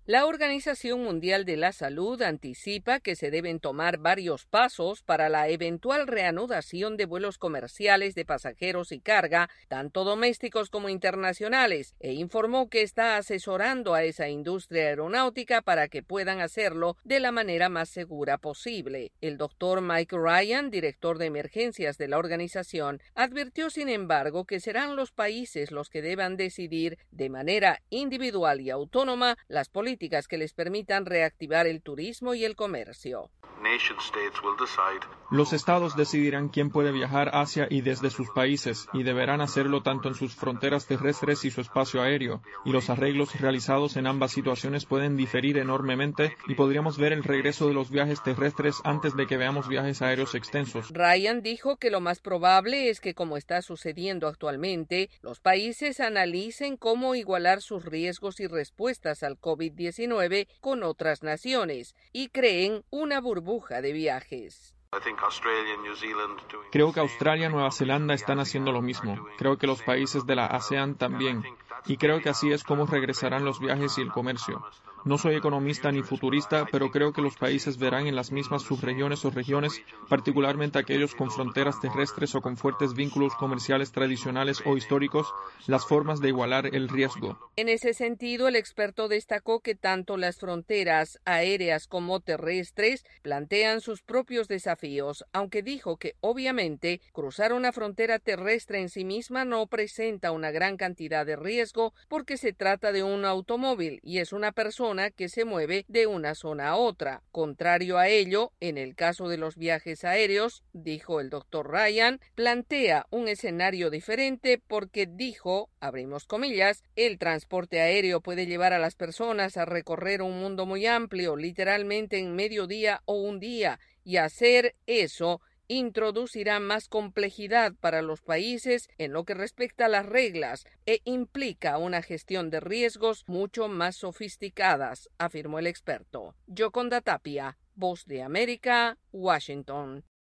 La Organización Mundial de la Salud anticipa que se deben tomar varios pasos para la eventual reanudación de vuelos comerciales de pasajeros y carga, tanto domésticos como internacionales, e informó que está asesorando a esa industria aeronáutica para que puedan hacerlo de la manera más segura posible. El doctor Mike Ryan, director de emergencias de la organización, advirtió sin embargo que serán los países los que deban decidir de manera individual y autónoma las políticas que les permitan reactivar el turismo y el comercio. Los estados decidirán quién puede viajar hacia y desde sus países, y deberán hacerlo tanto en sus fronteras terrestres y su espacio aéreo, y los arreglos realizados en ambas situaciones pueden diferir enormemente y podríamos ver el regreso de los viajes terrestres antes de que veamos viajes aéreos extensos. Ryan dijo que lo más probable es que, como está sucediendo actualmente, los países analicen cómo igualar sus riesgos y respuestas al COVID-19 con otras naciones y creen una burbuja de viajes. Creo que Australia y Nueva Zelanda están haciendo lo mismo. Creo que los países de la ASEAN también. Y creo que así es como regresarán los viajes y el comercio. No soy economista ni futurista, pero creo que los países verán en las mismas subregiones o regiones, particularmente aquellos con fronteras terrestres o con fuertes vínculos comerciales tradicionales o históricos, las formas de igualar el riesgo. En ese sentido, el experto destacó que tanto las fronteras aéreas como terrestres plantean sus propios desafíos, aunque dijo que obviamente cruzar una frontera terrestre en sí misma no presenta una gran cantidad de riesgo porque se trata de un automóvil y es una persona que se mueve de una zona a otra. Contrario a ello, en el caso de los viajes aéreos, dijo el doctor Ryan, plantea un escenario diferente porque dijo, abrimos comillas, el transporte aéreo puede llevar a las personas a recorrer un mundo muy amplio, literalmente en medio día o un día, y hacer eso introducirá más complejidad para los países en lo que respecta a las reglas e implica una gestión de riesgos mucho más sofisticadas, afirmó el experto. Yoconda Tapia, Voz de América, Washington.